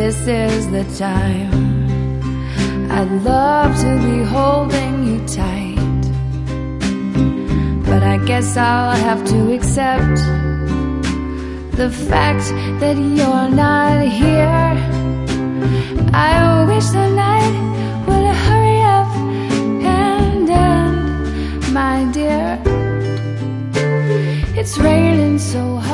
this is the time. I'd love to be holding you tight, but I guess I'll have to accept the fact that you're not here. I wish the night would hurry up and end, my dear. It's raining so hard.